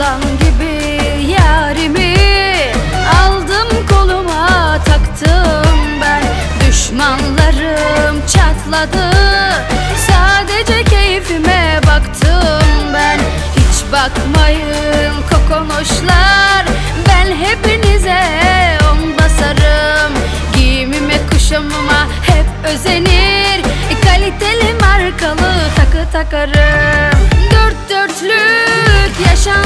aslan gibi yarimi aldım koluma taktım ben. Düşmanlarım çatladı, sadece keyfime baktım ben. Hiç bakmayın kokonoşlar, ben hepinize on basarım. Giyimime kuşamıma hep özenir, kaliteli markalı takı takarım. Dört dörtlük yaşam